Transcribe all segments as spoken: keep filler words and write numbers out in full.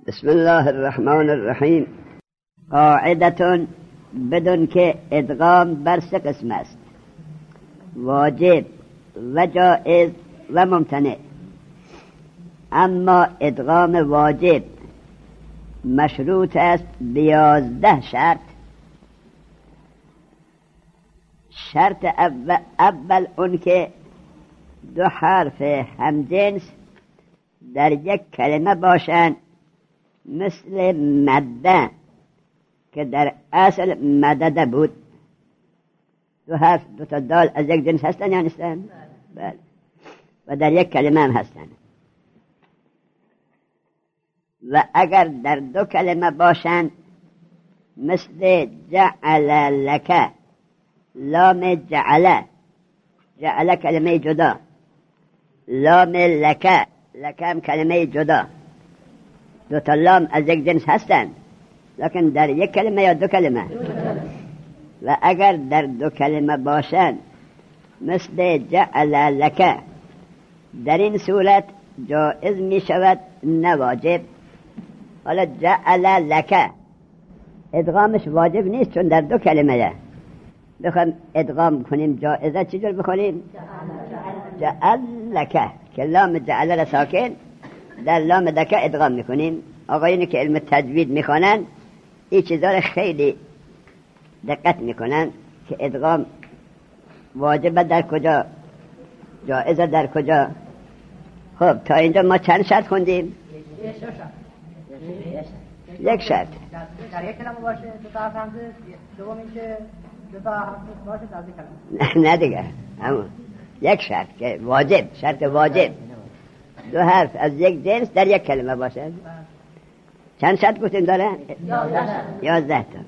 بسم الله الرحمن الرحیم. قاعدتون بدون که ادغام بر سه قسم است: واجب و جائز و ممتنع. اما ادغام واجب مشروط است بیازده شرط. شرط اول, اول اون که دو حرف همجنس در یک کلمه باشند، مثل مده که در اصل مدده بود. دو حرف دو تا دال از یک جنس هستن یا نیستن؟ بله. و در یک کلمه هم هستن. و اگر در دو کلمه باشند، مثل جعل لک، لام جعل، جعل کلمه جدا، لام لک، لک هم کلمه جدا. دو تا لام از یک جنس هستند، لکن در یک کلمه یا دو کلمه. و اگر در دو کلمه باشند، مثل جعل لک، در این صورت جائز می شود، نه واجب. حالا جعل لک ادغامش واجب نیست، چون در دو کلمه. بخوام ادغام کنیم جائزه چجور بکنیم؟ جعل لک، که لام جعل را ساکن در لام دکه ادغام میکنیم. آقایونی که علم تجوید میخوانن این چیزا را خیلی دقت میکنن که ادغام واجب در کجا، جائزه در کجا. خب تا اینجا ما چند شرط خوندیم؟ یک شرط. در یک کلمه باشه دو تا حرف همزه، دوم اینکه دو تا حرف باشه در یک نه کلمه. نه دیگه، همون یک شرط که واجب، شرط واجب دو حرف از یک جنس در یک کلمه باشه. چند شرط گفتیم داره؟ یازده تا.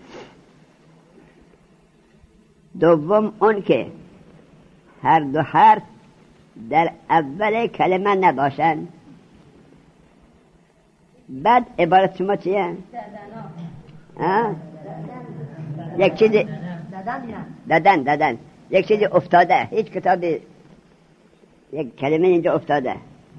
دوم اون که هر دو حرف در اول کلمه نباشن. بعد عبارت شما چیه؟ ها؟ یک چیزی دادن دادن یک چیزی افتاده، هیچ کتابی یک کلمه اینجا افتاده.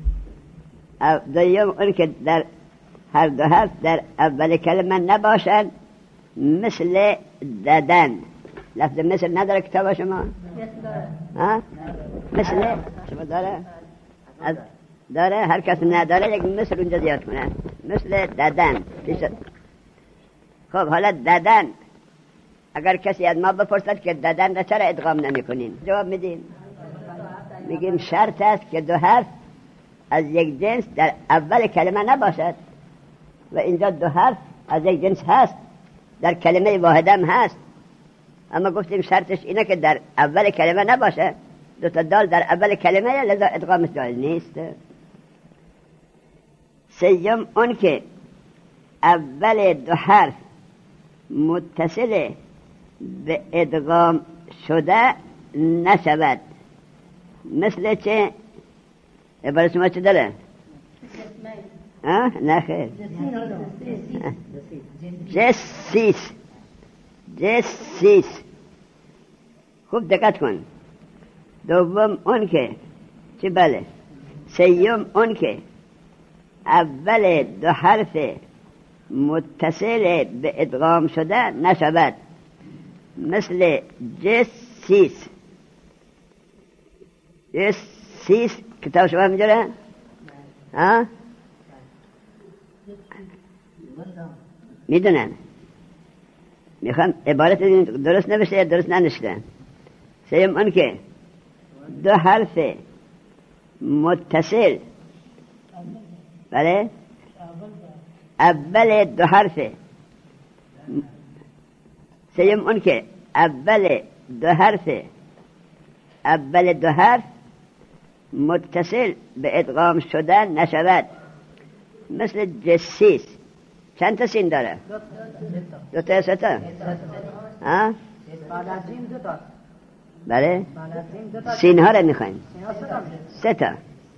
دوم اون که در هر دو حرف در اول کلمه نباشن، مثل دادن. لفظ مثل نداره کتاب شما؟ ها؟ مثل شما داره؟ از داره؟ هر کس نداره یک مثل اونجا زیاد کنه، مثل دادن. خب حالا دادن، اگر کسی از ما بپرسد که دادن را چرا ادغام نمی کنیم، جواب میدیم میگیم شرط است که دو حرف از یک جنس در اول کلمه نباشد. و اینجا دو حرف از یک جنس هست، در کلمه واحده هم هست، اما گفتیم شرطش اینه که در اول کلمه نباشه. دو تا دال در اول کلمه، لذا ادغامش جایز نیست. سوم اون که اول دو حرف متصل به ادغام شده نشود. مثل چه؟ عبارت شما چه داره؟ نه خیر، جسیس، جسیس. خوب دقت کن. دوم اون که چه؟ بله. سوم اون که اول دو حرف متصل به ادغام شده نشود. مثل جسیس، جسیس کتاب شما میجوره؟ ها؟ میدونن میخوام عبارت درست نبشه یا درست ننشته. سیم اون که دو حرف متصل، بله، اول دو حرف. سیم اون که اول دو حرف اول دو حرف متصل به ادغام شدن نشود. مثل جسیس. چند تا سین داره؟ دو تا سه تا. ها؟ بله؟ سین ها رو میخوایم. سه تا.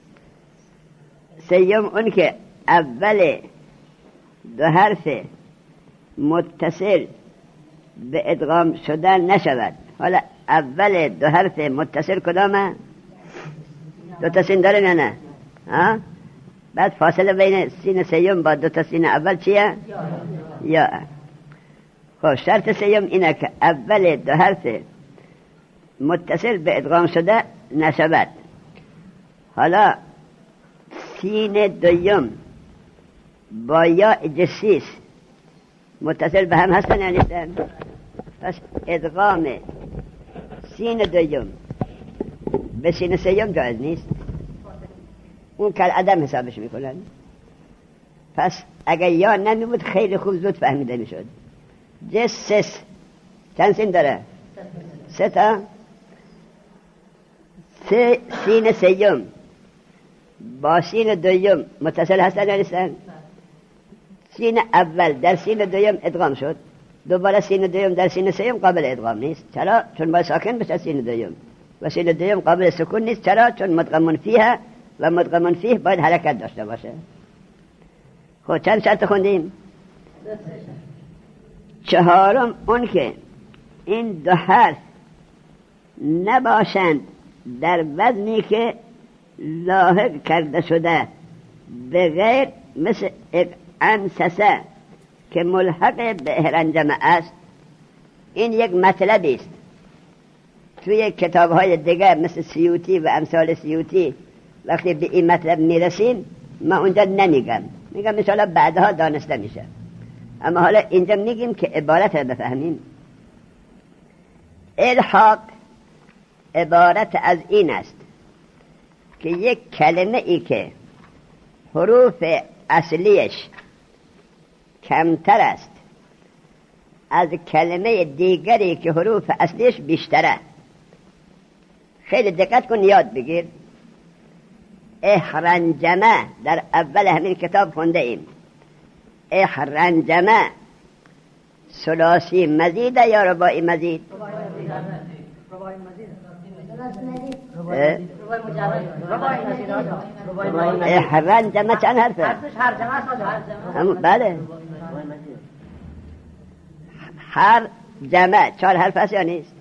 سیم اون که اول دو حرف متصل به ادغام شدن نشود. حالا اول دو حرف متصل کدامه؟ دو تا سین داره یا نه؟ ها؟ بعد فاصله بین سین سیوم با دو تا سین اول چیه؟ یا. خب شرط سیوم اینه که اول دو حرف متصل به ادغام شده نشود. حالا سین دویم با یا جسیس متصل به هم هستن یا نیستن؟ پس ادغام سین دویم به سین سیوم جایز نیست، اون کل عدم حسابش میکنن. پس اگر یا نمی بود خیلی خوب زود فهمیده میشد. جسس چند سین داره؟ سه تا. سه سین سیوم با سین دویم متصل هستن یا نیستن؟ سین اول در سین دویم ادغام شد، دوباره سین دویم در سین سیوم قابل ادغام نیست. چرا؟ چون باید ساکن بشه سین دویم، و سین دویم قابل سکون نیست. چرا؟ چون مدغم فیه و مدغم فیه باید حرکت داشته باشه. خب چند شرط خوندیم؟ چهارم اون که این دو حرف نباشند در وزنی که لاحق کرده شده به غیر مثل انسسه که ملحق به اهرنجمه است. این یک مطلبی است توی کتاب های دیگه مثل سیوطی و امثال سیوطی. وقتی به این مطلب میرسیم ما اونجا نمیگم، میگم انشاءالله بعدها دانسته میشه، اما حالا اینجا میگیم که عبارت رو بفهمیم. الحاق عبارت از این است که یک کلمه ای که حروف اصلیش کمتر است از کلمه دیگری که حروف اصلیش بیشتره. خیلی دقت کن یاد بگیر. احرنجمه در اول همین کتاب خونده ایم. احرنجمه ثلاثی مزیده یا رباعی مزید؟ رباعی مزید. احرنجمه چند حرفه؟ حرفش هر جمعه است. بله هر جمع چهار حرف است یا نیست؟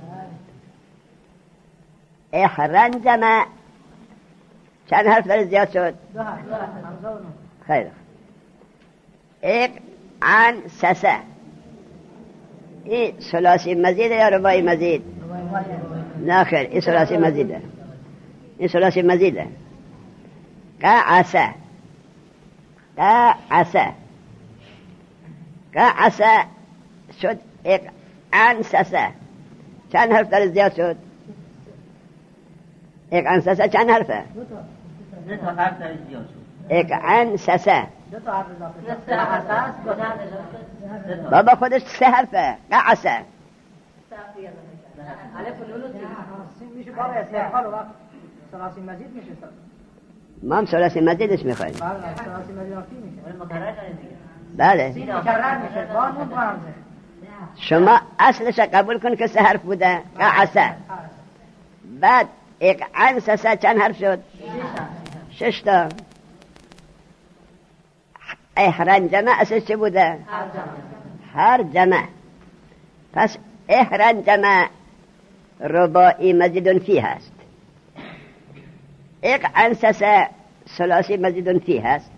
احرنجمه چند حرف داره زیاد شد؟ دو حرف. خیر. اق عن سسه این ثلاثی مزیده یا رباعی مزید؟ نه خیر، این ثلاثی مزیده. این ثلاثی مزیده. قعسه قعسه قعسه شد. اق عن سسه چند حرف داره زیاد شد؟ اق عن سسه چند حرفه؟ دو تا حرف داره زیاد شد. اق عن سسه دو تا حرف اضافه شد. بابا خودش سه حرفه. قعسه الف و نون میشه بابا استقبال وقت ثلاثی مزید میشه. ما هم ثلاثی مزیدش میخوایم. بله ثلاثی مزید وقتی میشه. مکرر بله سین مکرر میشه. با نون برمزه. شما اصلش قبول کن که سه حرف بوده. قعسه بعد اقعن سسه چند حرف شد؟ شش تا. احرنجمه اصلش چه بوده؟ هر جمع. پس احرنجمه رباعی مزید فیه هست. اقعن سسه ثلاثی مزید فیه هست.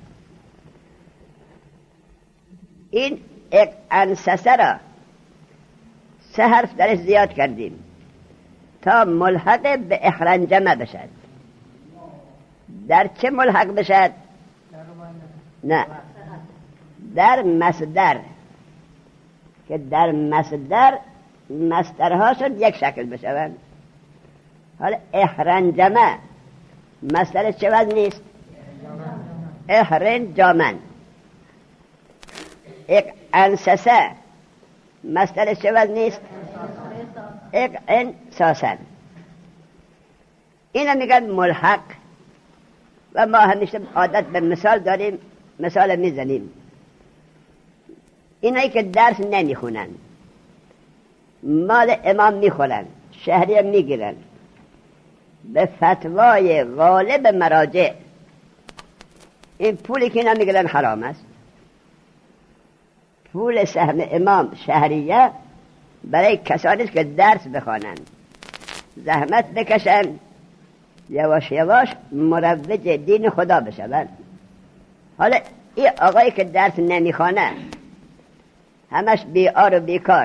این اقعن سسه را سه حرف درش زیاد کردیم تا ملحق به احرنجمه بشد. در چه ملحق بشد؟ نه، در مصدر، که در مصدر مصدرها شد یک شکل بشوند. حالا احرنجمه مصدرش چه وزن نیست؟ احرنجامن. اقعنسسه مصدرش چه وزن نیست؟ اقعنساسن. اینا میگن ملحق و ما همیشه عادت به مثال داریم، مثال میزنیم. اینایی که درس نمیخونن مال امام میخورن، شهریه میگیرن، به فتوای غالب مراجع این پولی که اینا میگیرن حرام است. پول سهم امام شهریه برای کسانی که درس بخوانن، زحمت بکشن، یواش یواش مروج دین خدا بشون. حالا این آقایی که درس نمیخوانه، همش بیار و بیکار،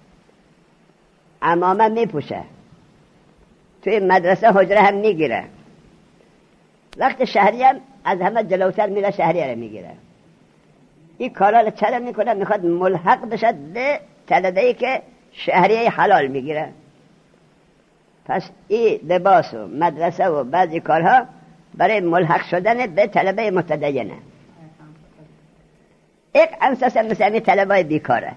عمامه میپوشه، توی مدرسه حجره هم میگیره، وقت شهری هم از همه جلوتر میره شهریه رو میگیره. این کارا رو چرا میکنه؟ میخواد ملحق بشد به طلبه‌ای که شهریه حلال میگیره. پس این لباس و مدرسه و بعضی کارها برای ملحق شدن به طلبه متدینه. یک انساس مثل طلبه بیکاره،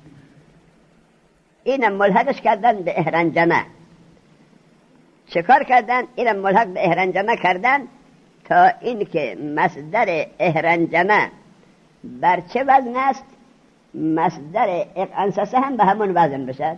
اینم ملحقش کردن به اهرنجمه. چه کار کردن؟ اینم ملحق به اهرنجمه کردن تا این که مصدر اهرنجمه بر چه وزن است، مصدر اقانسسه هم به همون وزن بشد.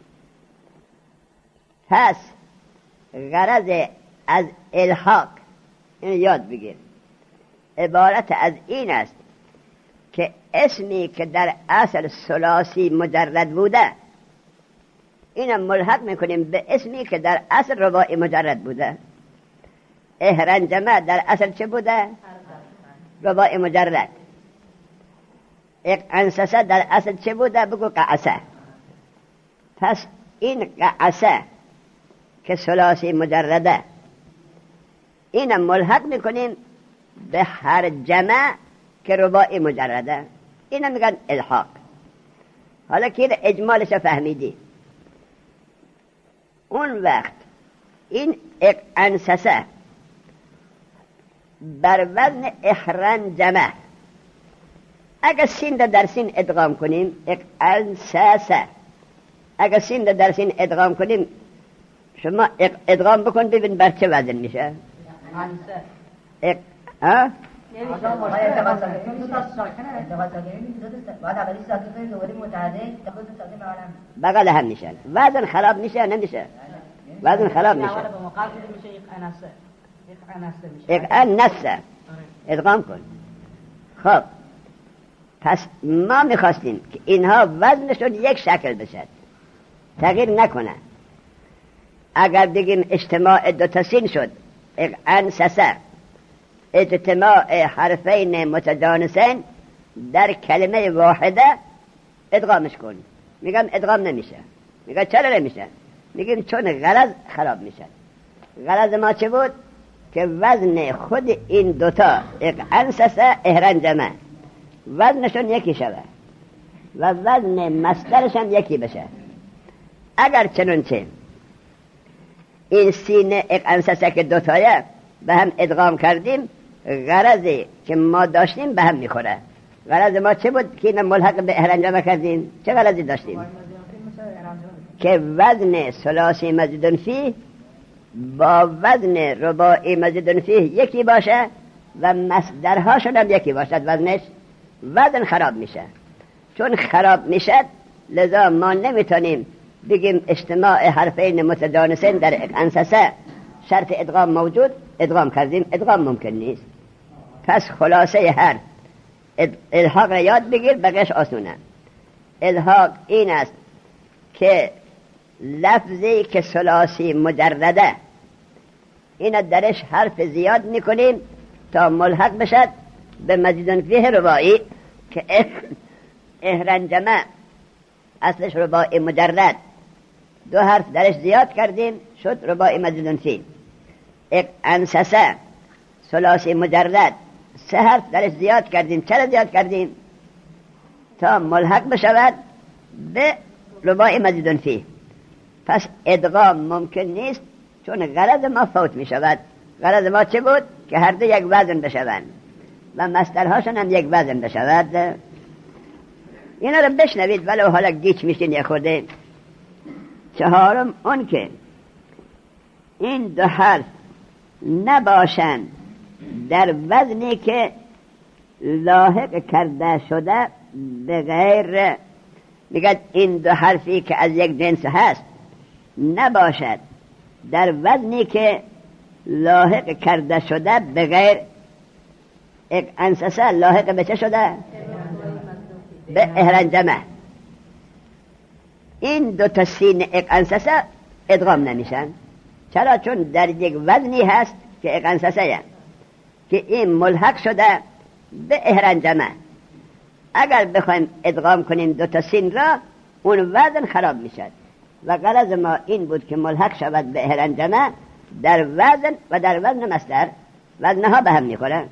پس غرض از الحاق، این یاد بگیر، عبارت از این است که اسمی که در اصل ثلاثی مجرد بوده، اینم ملحق میکنیم به اسمی که در اصل رباعی مجرد بوده. اهرنجمه در اصل چه بوده؟ رباعی مجرد. اقانسسه در اصل چه بوده؟ بگو قعسه. پس این قعسه که ثلاثی مجرده، اینم ملحق میکنیم به هر جمع که رباعی مجرده، اینم میگن الحاق. حالا که اجمالش فهمیدی، اون وقت این اقانسسه بر وزن احرنجمه، اگر سین در سین ادغام کنیم اقانسسه، اگر سین در سین ادغام کنیم، شما ادغام بکن ببین بر چه وزن میشه. اق ها بغل هم میشه، وزن خراب میشه نمیشه، وزن خراب میشه. اقانسسه ادغام کن. خب پس ما میخواستیم که اینها وزنشون یک شکل بشد، تغییر نکنه. اگر بگیم اجتماع دو تا سین شد اقانسسه، اجتماع حرفین متجانسین در کلمه واحده، ادغامش کن. میگم ادغام نمیشه. میگم چرا نمیشه؟ میگیم چون غرض خراب میشه. غرض ما چه بود؟ که وزن خود این دوتا اقانسسه اهرنجمه وزنشون یکی شده و وزن مصدرش هم یکی بشه. اگر چنانچه این سین اقانسسه که دوتایه به هم ادغام کردیم، غرضی که ما داشتیم به هم میخوره. غرض ما چه بود که این ملحق به اهرنجمه کردیم؟ چه غرضی داشتیم؟ که وزن ثلاثی مزیدن فیه با وزن رباعی مزیدن فیه یکی باشه و مصدرهاشون هم یکی باشد. وزنش وزن خراب میشه. چون خراب میشه لذا ما نمیتونیم بگیم اجتماع حرفین متجانسین در اقانسسه شرط ادغام موجود، ادغام کردیم، ادغام ممکن نیست. پس خلاصه هر الحاق را یاد بگیر، بقیش آسونه. الحاق این است که لفظی که ثلاثی مجرده، این درش حرف زیاد میکنیم تا ملحق بشد به مزیدن فیه رباعی که اهرنجمه اصلش رباعی مجرد، دو حرف درش زیاد کردیم شد رباعی مزیدن فیه. اقانسسه ثلاثی مجرد، سه حرف درش زیاد کردیم. چرا زیاد کردیم؟ تا ملحق بشود به رباعی مزیدن فیه. پس ادغام ممکن نیست چون غرض ما فوت می شود. غرض ما چه بود؟ که هر دو یک وزن بشوند و مصدرهاشون هم یک وزن بشود. اینا رو بشنوید ولو حالا گیچ میشین یک خورده. چهارم اون که این دو حرف نباشند در وزنی که لاحق کرده شده به غیر، میگه این دو حرفی که از یک جنس هست نباشد در وزنی که لاحق کرده شده به غیر. اقانسسه لاحق به چه شده؟ به اهرنجمه. این دو تا سین اقانسسه ادغام نمیشن. چرا؟ چون در یک وزنی هست که اقانسسه که این ملحق شده به اهرنجمه. اگر بخوایم ادغام کنیم دو تا سین را اون وزن خراب میشد و غرض ما این بود که ملحق شود به اهرنجمه در وزن و در وزن مصدر، وزنها به هم میخورن.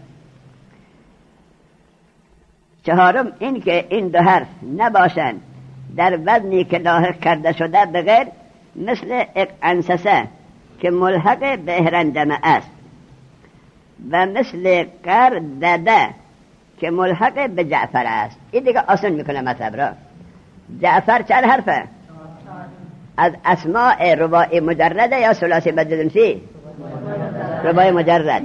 چهارم این که این دو حرف نباشند در وزنی که لاحق کرده شده بغیر، مثل اقعنسسه که ملحق به اهرنجمه است و مثل قردده که ملحق به جعفر است. این دیگه آسان میکنه مطلب را. جعفر چند حرفه؟ از اسماء رباعی مجرده یا ثلاثی بدون فی؟ رباعی مجرد.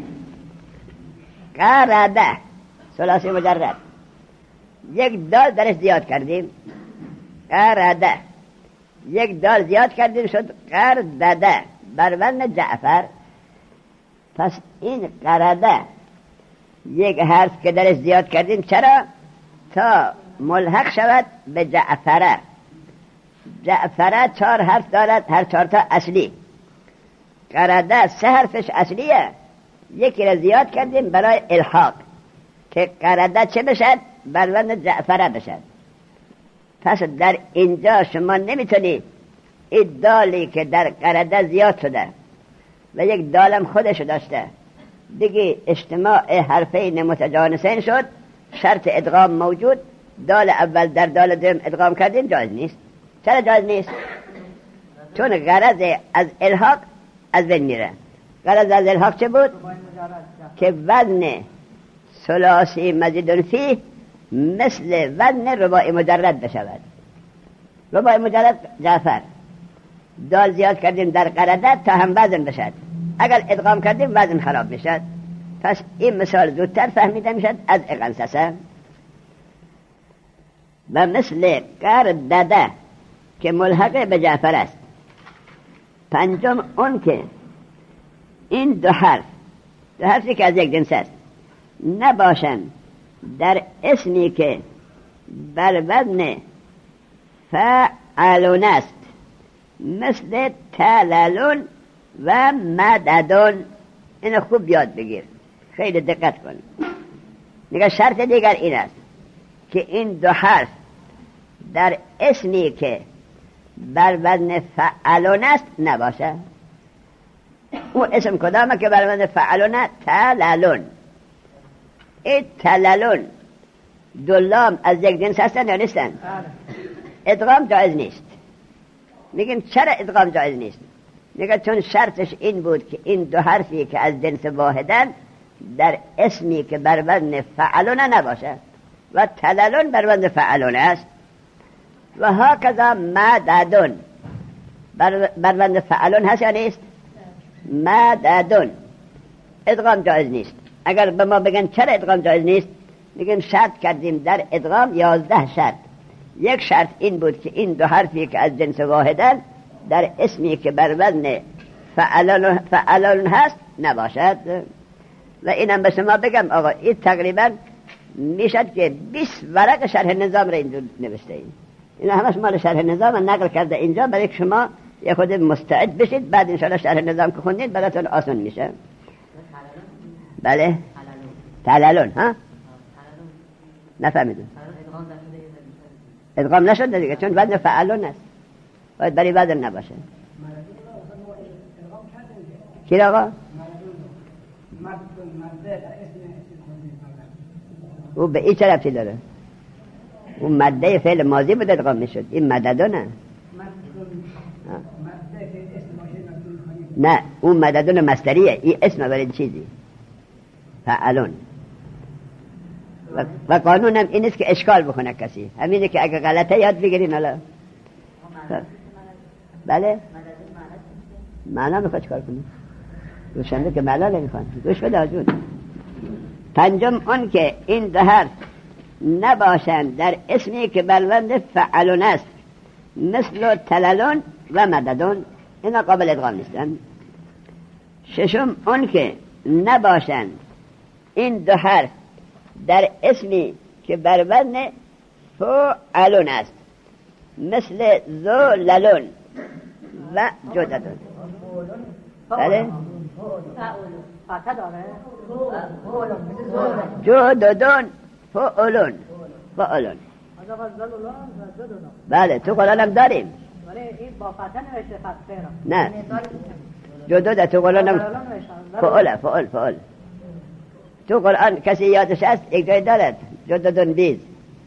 قرده ثلاثی مجرد، یک دال درش زیاد کردیم، قرده، یک دال زیاد کردیم شد قردده بر وزن جعفر. پس این قرده یک حرف که درش زیاد کردیم، چرا؟ تا ملحق شود به جعفره. جعفره چهار حرف دارد، هر چهار تا اصلی. قرده سه حرفش اصلیه، یکی را زیاد کردیم برای الحاق که قرده چه بشد؟ بر وزن جعفره بشد. پس در اینجا شما نمیتونید این دالی که در قرده زیاد شده و یک دالم خودش داشته دیگه اجتماع حرفین متجانسین شد، شرط ادغام موجود، دال اول در دال دوم ادغام کردیم، جایز نیست. چرا جایز نیست؟ چون غرض از الحاق از بین میره. غرض از الحاق چه بود؟ که وزن ثلاثی مزید فی مثل وزن رباعی مجرد بشود. رباعی مجرد جعفر، دال زیاد کردیم در قرده تا هم وزن بشد، اگر ادغام کردیم وزن خراب میشد. پس این مثال زودتر فهمیده میشد از اقنسسه. و مثل قردده که ملحق به جعفر است. پنجم اون که این دو حرف، دو حرفی که از یک جنس است، نباشند در اسمی که بر وزن فعلون است، مثل تللون و مددون. اینو خوب یاد بگیر، خیلی دقت کن. میگه شرط دیگر این است که این دو حرف در اسمی که بر وزن فعلون است نباشه. اون اسم کدامه که بر وزن فعلون؟ تللون. این تللون دو لام از یک جنس هستن یا نیستن؟ ادغام جایز نیست. میگیم چرا ادغام جایز نیست؟ میگه چون شرطش این بود که این دو حرفی که از جنس واحدن در اسمی که بر وزن فعلون نباشه و تللون بر وزن فعلون است. و ها کذا مددون بر, بر وزن فعلون هست یا نیست؟ مددون ادغام جایز نیست. اگر به ما بگن چرا ادغام جایز نیست، میگیم شرط کردیم در ادغام یازده شرط. یک شرط این بود که این دو حرفی که از جنس واحدن در اسمی که بر وزن فعلون, فعلون هست نباشد. و اینم به شما بگم آقا این تقریبا میشد که بیست ورق شرح نظام را اینجا نوشته این اینا همش مال شرح نظام نقل کرده اینجا برای شما یه خود مستعد بشید، بعد انشاءالله شرح نظام که خوندید براتون آسان میشه. بله تللون. ها نفهمیدم. ادغام نشده دیگه چون وزن فعلون است، باید برای وزن نباشه. کی آقا؟ او به این طرفی داره. اون مده فعل ماضی بود ادغام میشد، این مددو نه. نه اون مددون مصدریه، این اسم برای چیزی فعلون. و, و قانونم این است که اشکال بکنه کسی، همینه که اگه غلطه یاد بگیرین. حالا بله معنا میخواد چکار کنی؟ روشنده که معنا نمیخواد، گوش بده آجون. پنجم اون که این دو حرف نباشند در اسمی که بر وزن فعلون است، مثل تللون و مددون، اینا قابل ادغام نیستن. ششم اون که نباشند این دو حرف در اسمی که بر وزن فعلون است، مثل ذللون و جددون. بله فتح داره جددون فعلون فعلون بله تو قرآن هم داریم ولی این با فتح نوشته فتح را نه جدد تو قرآن هم فعل فعل فعل تو قرآن کسی یادش هست یک جای دارد جددون بیز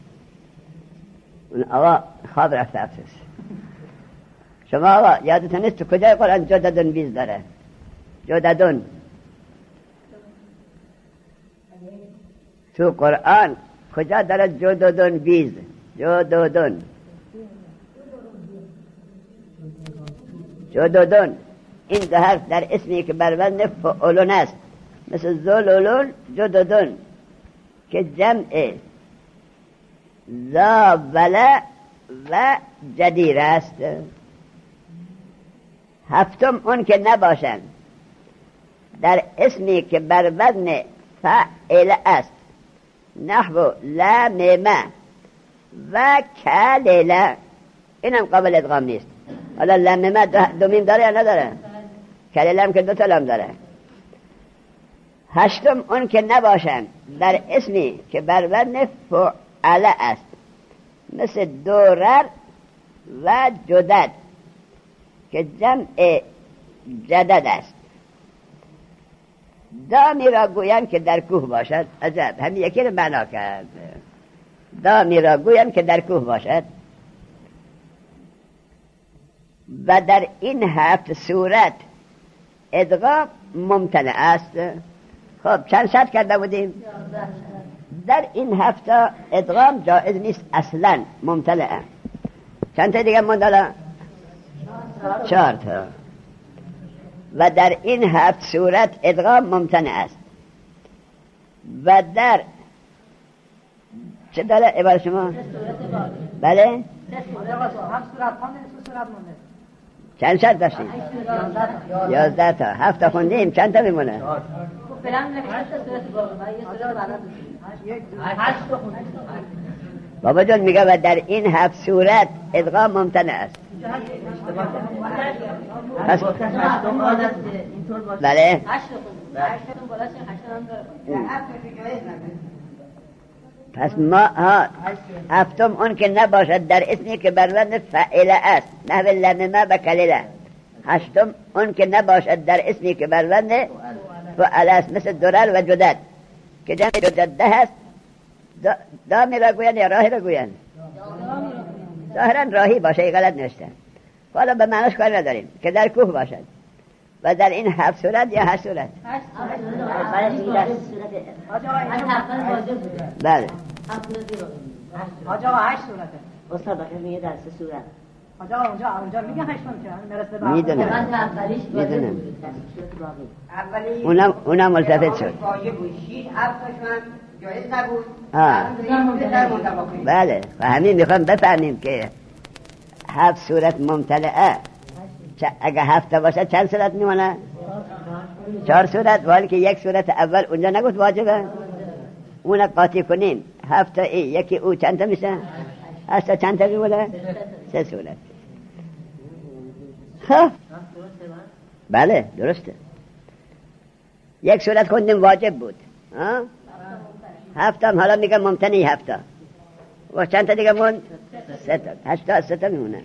اون آقا خواب رفته افسوس شما آقا یادتون نیست تو کجای قرآن جددون بیز داره جددون تو قرآن کجا داره جددون بیز جددون جددون این دو حرف در اسمی که بر وزن فعلون است مثل زلولون جددون که جمع زابله و جدیر است هفتم اون که نباشند در اسمی که بر وزن فعل است نحو لاممه و کلله اینم قابل ادغام نیست حالا لاممه دو میم داره یا نداره کلله هم که دو تا لام داره هشتم اون که نباشند در اسمی که بر وزن فعل است مثل دورر و جدد که جمع جدد است دامی را گویند که در کوه باشد عجب همین یکی رو معنا کرد دامی را گویند که در کوه باشد و در این هفت صورت ادغام ممتنع است خب چند شرط کرده بودیم در این هفته ادغام جائز نیست اصلا ممتنعه چند تا دیگه مندالا چهار تا و در این هفت صورت ادغام ممتنع است و در چه داره عبارت شما بله چند شرط داشتیم یازده تا هفت تا خوندیم چند تا میمونه بابا جان میگه و در این هفت صورت ادغام ممتنع است پس بله پس ما ها هفتم اون که نباشد در اسمی که بر وزن فعل است نحو لممه و کلله هشتم اون که نباشد در اسمی که بر وزن فعل است مثل درر و جدد که جمع جدده هست دامی را گوین یا راهی را گوین ظاهرا راهی باشه ای غلط نوشتن حالا به معناش کار نداریم که در کوه باشد و در این هفت صورت یا هشت صورت بله حاج آقا هشت صورته استاد بخیر میگه در سه صورت حاج آقا اونجا اونجا میگه هشتم که مرسته به میدونم میدونم اولی اونم اونم ملتفت شد واجب بود شش هفت تاشون جایز نبود آه بله و همین میخوام بفهمیم که هفت صورت ممتلئه اگه هفته باشه چند صورت میمونه چهار صورت ولی که یک صورت اول اونجا نگفت واجبه اون قاطی کنیم هفته ای یکی او چند تا میشه هشتا چند تا میمونه سه صورت خب بله درسته یک صورت خوندیم واجب بود ها هفته هم حالا میگم ممتنی هفته و چند تا دیگه موند سه تا هشتا سه تا میمونه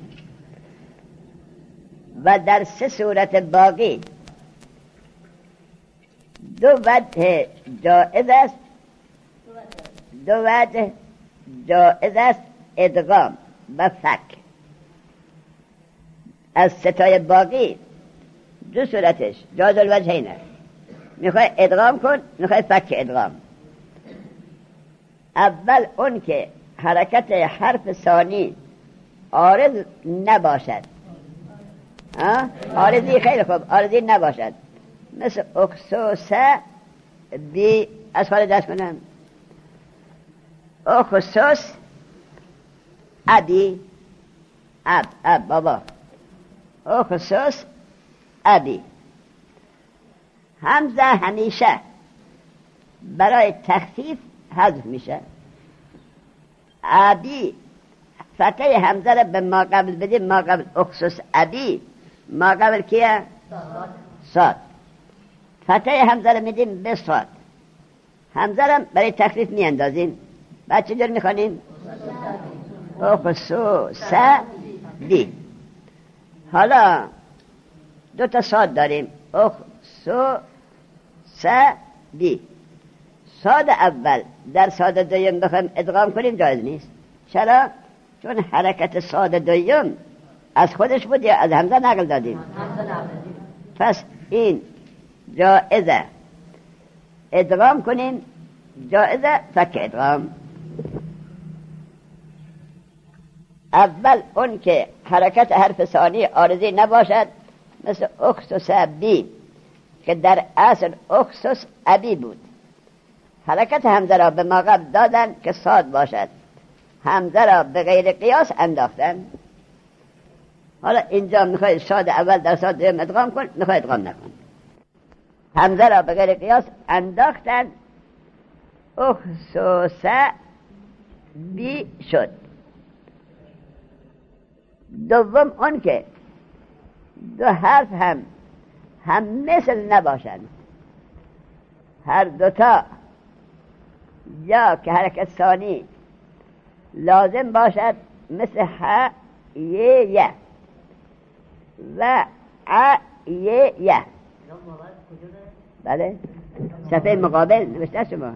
و در سه صورت باقی دو وجه جائز است دو وجه جائز است ادغام و فک از ستای باقی دو صورتش جاز الوجه اینه میخوای ادغام کن میخوای فک ادغام اول اون که حرکت حرف ثانی عارض نباشد عارضی خیلی خوب عارضی نباشد مثل اخصوصه بی از خاله دست کنم اخصوص ابی اب اب بابا اخصوص ابی همزه همیشه برای تخفیف حذف میشه ابی فتح همزه را به ما قبل بدیم ما قبل اخصوص ابی ما قبل کیه؟ صاد فتحه همزه رو میدیم به صاد. همزه رو برای تخفیف میاندازیم. بعد چجور میخوانیم؟ اخسو س دی. حالا دو تا صاد داریم، اخسو س دی. صاد اول در صاد دویم بخوایم ادغام کنیم جایز نیست. چرا؟ چون حرکت صاد دویم از خودش بود یا از همزه نقل دادیم؟ پس این جایزه ادغام کنیم، جایزه فک ادغام. اول اون که حرکت حرف ثانی عارضی نباشد، مثل اخسس بی که در اصل اخسس ابی بود. حرکت همزه را به ما قبل دادن که صاد باشد، همزه را به غیر قیاس انداختن. حالا اینجا میخوای صاد اول در صاد دوم ادغام کن، میخوای ادغام نکن. همزه را به غیر قیاس انداختن، اخسس بی شد. دوم اون که دو حرف هم هم مثل نباشند، هر دوتا یا که حرکت ثانی لازم باشد، مثل ح ی ی و ع ی ی. بله صفحه مقابل نوشته شما،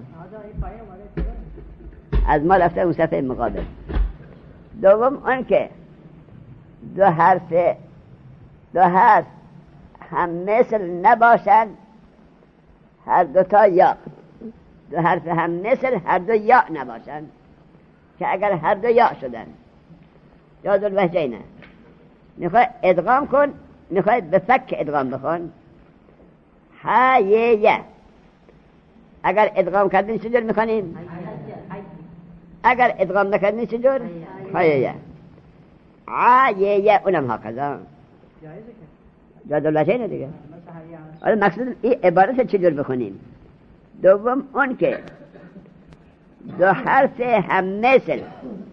از ما رفته اون صفحه مقابل. دوم اون که دو حرف دو حرف هم مثل نباشند، هر دوتا یا. دو حرف هم مثل هر دو یا نباشند، که اگر هر دو یا شدن جاز الوجهین. میخوای ادغام کن، میخوای به فک ادغام بخون. ح ی ی. اگر ادغام کردین چجور میخونیم؟ اگر ادغام نکردین چجور؟ ح ی ی. ع ی ی اونم هکذا جاز الوجهین دیگه. حالا مقصود این عبارت چجور بخونیم؟ دوم اون که دو حرف هم مثل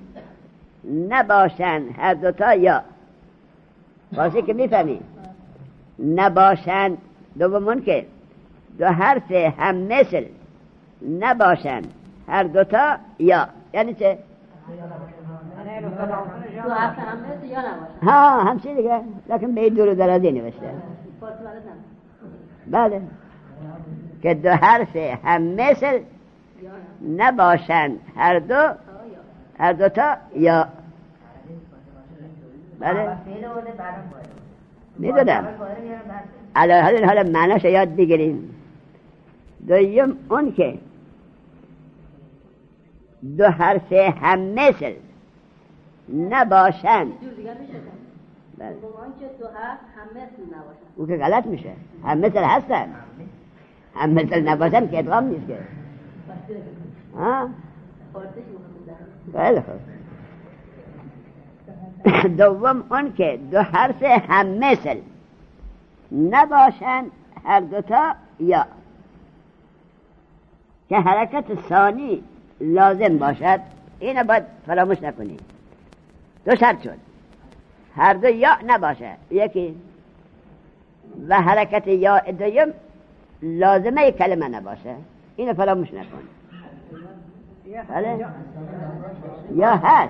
نباشن، هر دوتا یا. باشه که میفهمی نباشن. دوم اون که دو حرف هم مثل نباشن، هر دوتا یا. یعنی چه؟ دو حرف هم مثل یا نباشن. ها همچی دیگه، لیکن به این دور و درازی نوشته. بله که دو حرف هم مثل نباشن، هر دو هر دوتا یا. بله میدونم، الان حالا معناش یاد بگیریم. دویم اون که دو حرف هم مثل نباشن. بله اون که غلط میشه، هم مثل هستن، هم مثل نباشن که ادغام نیست که. ها بله خوب. دوم اون که دو حرف هم مثل نباشن، هر دوتا یا. که حرکت ثانی لازم باشد، اینو باید فراموش نکنید. دو شرط شد، هر دو یا نباشه یکی، و حرکت یا دویم لازمه کلمه نباشه، اینو فراموش نکن. بله یا هست،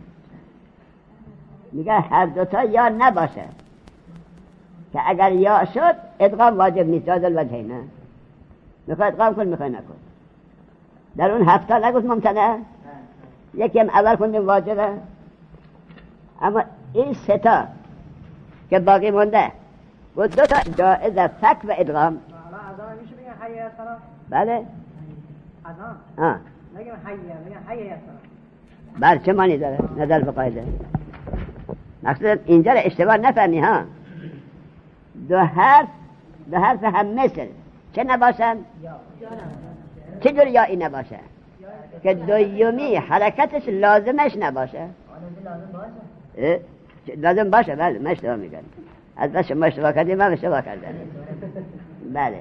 میگه هر دوتا یا نباشه، که اگر یا شد ادغام واجب نیست. جاز الوجهین. نه میخوای ادغام کن، میخوای نکن. در اون هفته نگوش ممکنه، یکی هم اول کنیم واجبه. اما این سه تا که باقی مونده و دو تا جائزه فک و ادغام. میشه بگن حی الصلاة؟ بله اذان. ها نگیم حی، میگن حی الصلاة. بله چه معنی داره نظر به قاعده؟ مقصود اینجا رو اشتباه نفهمی ها. دو حرف دو حرف هم مثل چه نباشن؟ چه جور یا این نباشه؟ که دویمی حرکتش لازمش نباشه. لازم باشه. بله من اشتباه میگم، از بس شما اشتباه کردیم من اشتباه کردم. بله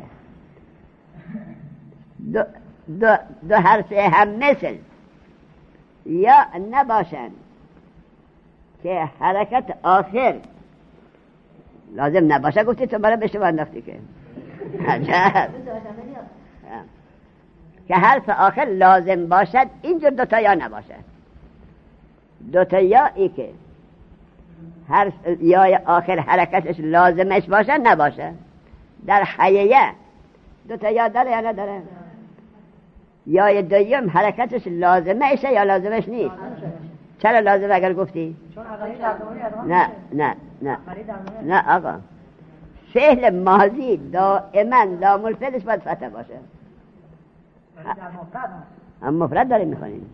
دو, دو, دو حرف هم مثل یا نباشن که حرکت آخر لازم نباشه. گفتی تو برای اشتباه انداختی که عجب. که حرف آخر لازم باشد اینجور دوتا یا نباشد. دوتا یا ای که حرف یا آخر حرکتش لازمش باشه نباشه. در حییه دوتا یا داره یا نداره؟ یا دویم حرکتش لازمشه یا لازمش نیست؟ چرا لازم اگر گفتی؟ نه نه نه نه آقا، فعل ماضی دائما لام الفعلش باید فتح باشه. هم مفرد داریم میخونیم،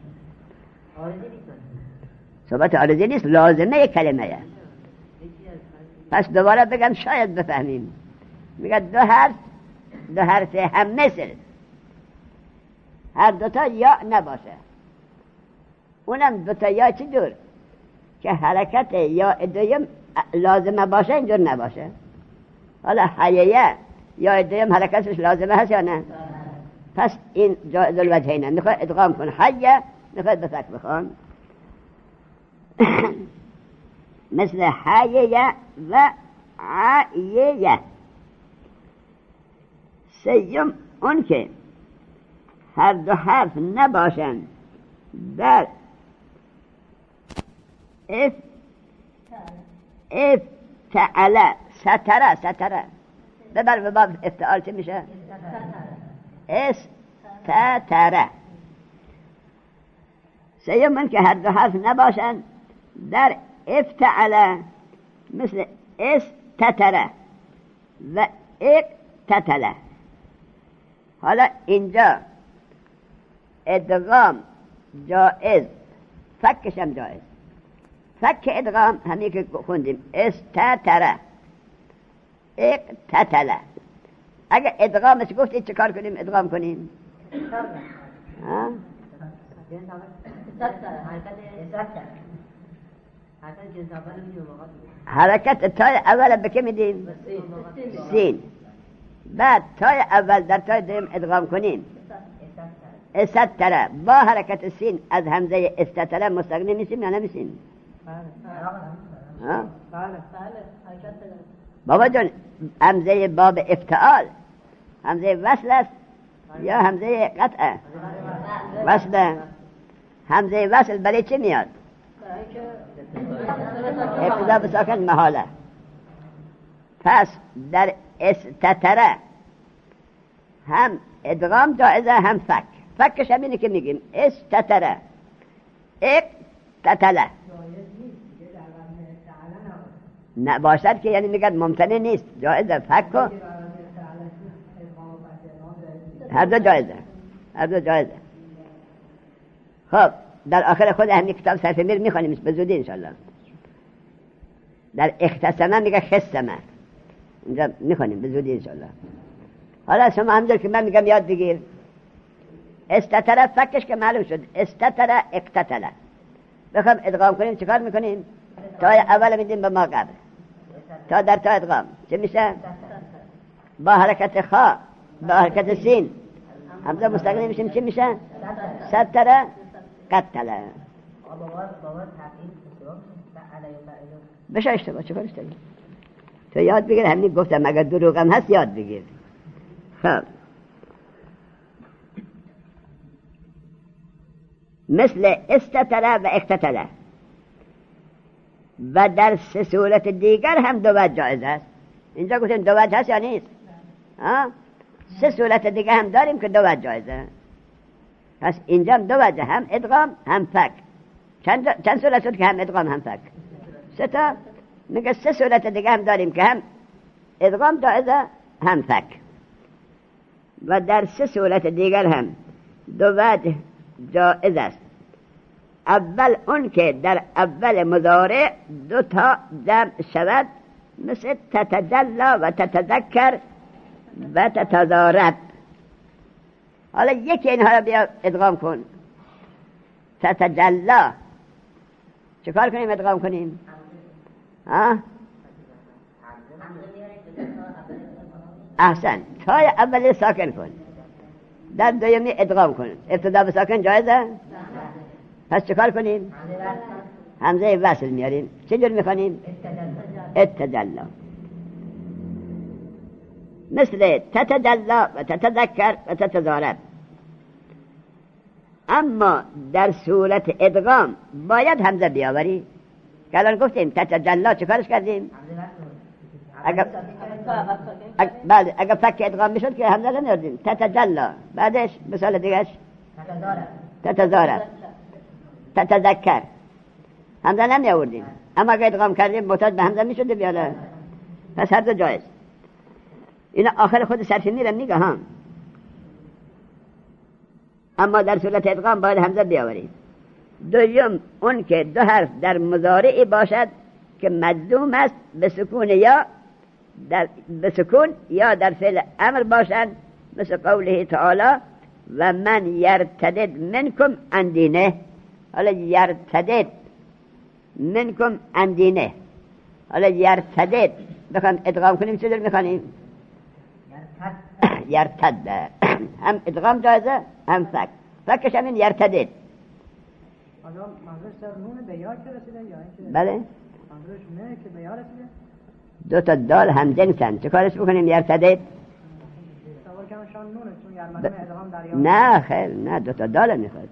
صحبت عارضی نیست، لازمه کلمه. پس دوباره بگم شاید بفهمیم. میگه دو حرف دو حرف هم مثل هر دوتا یا نباشه. اونم دوتا یا چی جور که حرکت یا دویم لازمه باشه اینجور نباشه. حالا حییه یا دویم حرکتش لازمه هست یا نه؟ پس این جایز الوجهینه. میخواد ادغام کن حییه، میخواد بفک بخوان مثل حییه و عییه. سیم اون که هر دو حرف نباشن در اف افتعله ستره ستره ببر به باب افتعال چه میشه؟ استتره. سیم اون که هر دو حرف نباشن در افتعله مثل استتره و اقتتله. حالا اینجا ادغام جائز، فکش هم جائز. فک ادغام همین که خوندیم استتره اقتتله. اگه ادغامش گفتی چه کار کنیم؟ ادغام کنیم ها؟ حرکت تای اول به که میدیم؟ سین. بعد تای اول در تای دوم ادغام کنیم استتره. با حرکت سین از همزه استتره مستغنی میشیم یا نمیشیم؟ بله بله. بابا جان همزه باب افتعال همزه وصل است یا همزه قطعه؟ وصله. همزه وصل برای چه میاد؟ ابتدا بساکن محاله. پس در استتره هم ادغام جائزه هم فک. فکش همینه که میگیم استتره اقتتله. نه باشد که یعنی میگن ممتنع نیست، جائزه. فک و هر دو جائزه، هر دو جائزه. خب در آخر خود همین کتاب صفحه میر میخوانیمش به زودی انشالله. در اختصمه میگه خصمه، اینجا میخوانیم به زودی انشالله. حالا شما همجور که من میگم یاد بگیر. استتره فکش که معلوم شد، استتره اقتتله. بخوام ادغام کنیم چیکار میکنیم؟ تای اول میدیم به ما قبل تا در تا ادغام چه میشه؟ با حرکت خا با حرکت سین همزه مستقلی میشیم چه میشه؟ ستره قتله. بشه اشتباه چه کار اشتباه؟ تو یاد بگیر. همین گفتم اگر دروغم هست یاد بگیر. خب مثل استتره و اقتتله. و در سه صورت دیگر هم دو وجه جایز است. اینجا گفتیم دو وجه هست یا نیست؟ ها؟ سه صورت دیگر هم داریم که دو وجه جایزه. پس اینجا هم دو وجه، هم ادغام هم فک. چند چند صورت شد که هم ادغام هم فک؟ سه تا. میگه سه صورت دیگر هم داریم که هم ادغام جایزه هم فک. و در سه صورت دیگر هم دو وجه جایز است. اول اون که در اول مضارع دو تا جمع شود مثل تتجلا و تتذکر و تتضارب. حالا یکی اینها را بیا ادغام کن. تتجلا چه کار کنیم ادغام کنیم؟ ها؟ احسن. تای اول ساکن کن، در دومی ادغام کن. ابتدا به ساکن جایزه؟ پس چه کار کنیم؟ همزه وصل میاریم. چه جور میخوانیم؟ اتجلا. مثل تتجلا و تتذکر و تتضارب. اما در صورت ادغام باید همزه بیاوری که الان گفتیم تتجلا چه کارش کردیم؟ اگر بعد اگر فک ادغام میشد که همزه نمیاردیم. تتجلا بعدش مثال دیگهش تتضارب تتذکر همزه نمی آوردیم، اما اگر ادغام کردیم محتاج به همزه میشد بیاره. پس هر دو جایز. اینا آخر خود صرفی میره میگه ها، اما در صورت ادغام باید همزه بیاورید. دوم اون که دو حرف در مضارعی باشد که مجزوم است به سکون یا در به سکون یا در فعل امر باشند، مثل قوله تعالی و من یرتدد منکم عن دینه. حالا یرتدد منکم عن دینه، حالا یرتدد بخوام ادغام کنیم چه جور میخوانیم؟ یرتد. هم ادغام جایزه هم فک. فکش همین یرتدد. حالا منظورش در نون به یا که رسیده یا اینکه بله منظورش نه که به یا رسیده؟ دو تا دال هم جنسن، چه کارش بکنیم؟ یرتدد. تصور کنم شان نونه چون یرمدم ادغام در یا. نه خیر، نه دو تا دال میخواد.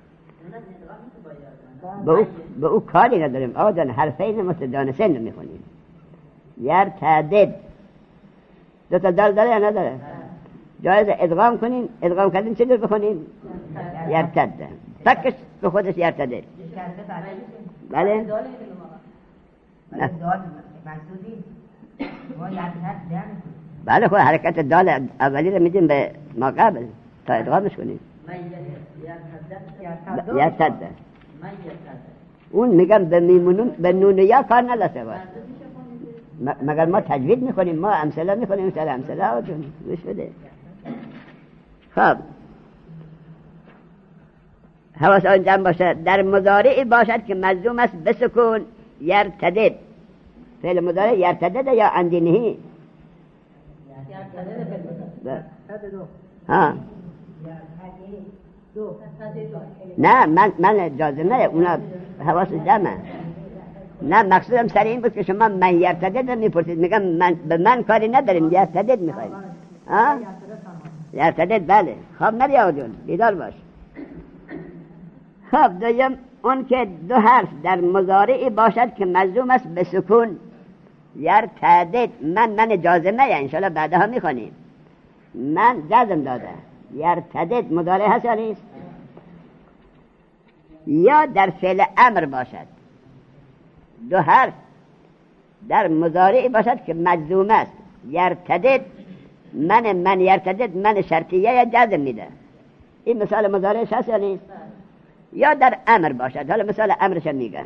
به او, به او کاری نداریم آقا جان، حرفین متجانسین رو میخونیم. یرتدد دو تا دال داره یا نداره؟ جایز ادغام کنیم، ادغام کردیم چه جور بخونیم؟ یرتد. فکش به خودش یرتدد. بله نه بله خود حرکت دال اولی رو میدیم به ما قبل تا ادغامش کنیم. یرتد اون میگم به میمونون به نون یا کار نداشته باش، مگر ما تجوید میکنیم، ما امثله میکنیم سر امثله ها جون گوش بده. خب حواس آن جمع باشه. در مضارعی باشد که مجزوم است بسکون یرتدد. فعل مضارع یرتدد یا اندینهی ها نه من من جازم نه اونا حواس جمعه. نه مقصودم سر این بود که شما من یرتدد میپرسید، میگم من به من کاری نداریم، یرتدد میخوایم. ها یرتدد بله. خب نبیا جون بیدار باش. خب دویم اون که دو حرف در مضارعی باشد که مجزوم است به سکون یرتدد. من من جازمه یا انشالله بعدها میخونیم. من جزم داده یرتدد مضارع هست یا نیست؟ یا در فعل امر باشد. دو حرف در مضارعی باشد که مجزوم است یرتدد. من من یرتدد من شرطیه یا جزم میده. این مثال مضارعش هست یا نیست؟ یا در امر باشد. حالا مثال امرش میگن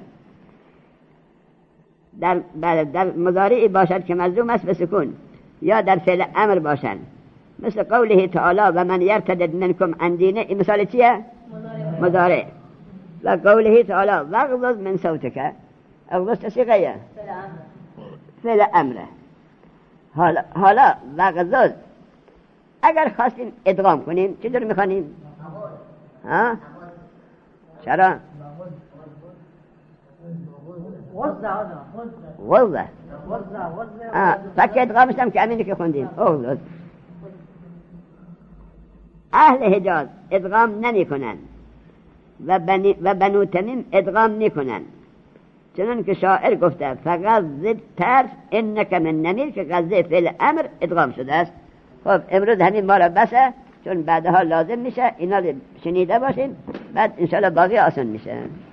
در در مضارعی باشد که مجزوم است به سکون یا در فعل امر باشد، مثل قوله تعالی و من یرتدد منکم عن دینه. این مثال چیه؟ مضارع. و قوله تعالی واغضض من صوتک. اغضض صيغه فعل امره. حالا حالا واغضض اگر خواستیم ادغام کنیم چه جور میخوانیم؟ ها چرا؟ وزه وزه وزه فک ادغامش هم که همینی که خوندیم. اغضض. اهل حجاز ادغام نمی کنن و, بنی و بنو تمیم ادغام می کنن، چنان که شاعر گفته فغضب طرف انک من نمیر، که غضب فعل امر ادغام شده است. خب امروز همین ما را بسه، چون بعدها لازم میشه اینا شنیده باشین، بعد انشاءالله باقی آسان میشه.